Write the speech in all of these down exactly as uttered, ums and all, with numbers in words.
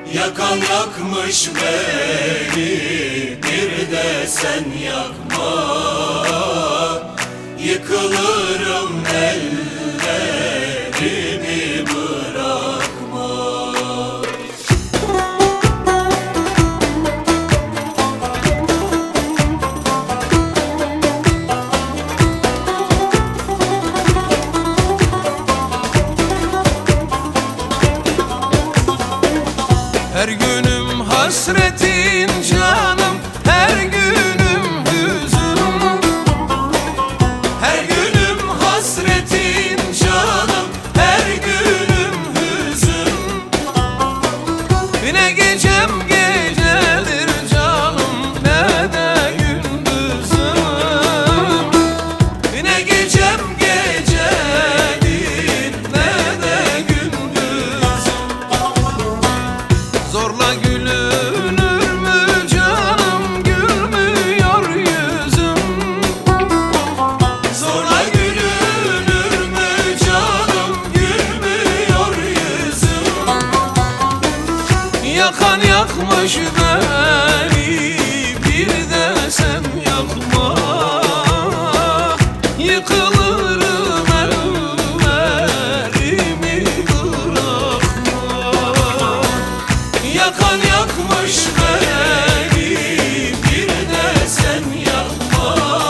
Yakan yakmış beni, bir de sen yakma. Yıkılırım ellerimi bırakma. Her günüm hasretin canım, her günüm hüzün. Her günüm hasretin canım, her günüm hüzün. Ne gecem gecedir canım, ne de gündüzüm. Ne gecem gecedir, ne de gündüzüm. Zorla gülünür mü canım, gülmüyor yüzüm. Zorla gülünür mü canım, gülmüyor yüzüm. Yakan yakmış beni, bir de sen yakma. Yıkılırım ellerimi bırakma. Yakan yakmış beni, bir de sen yakma.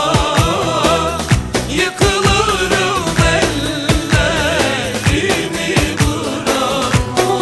Yıkılırım ellerimi bırakma.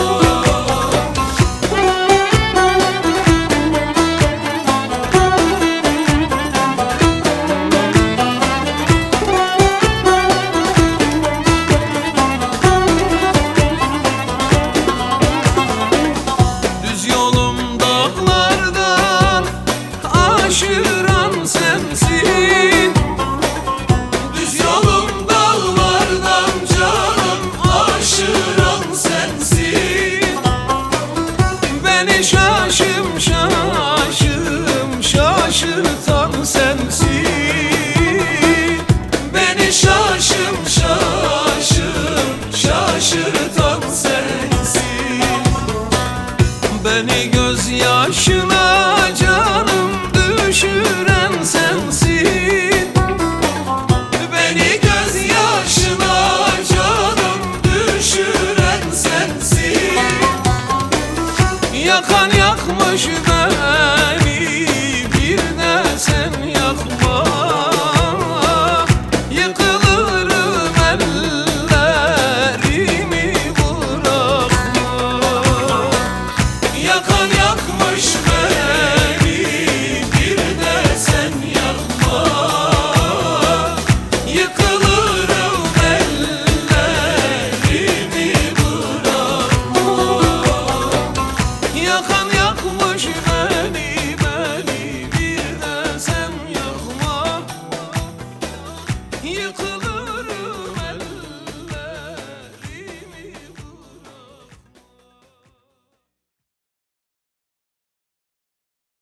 Düz yolum dağlardan aşıran sensin. Düz yolum dağlardan canım, aşıran sensin. Beni şaşım şaşım şaşırtan sensin. Beni şaşım şaşım şaşırtan sensin. Beni gözyaşına canım düşüren sensin. Beni gözyaşına canım düşüren sensin. Yakan yakmış beni, bir de sen yakma. Yıkılırım ellerimi bırakma. Yakan yakmış beni, bir de sen yakma. Yıkılırım ellerimi bırakma. Yakan yakmış beni,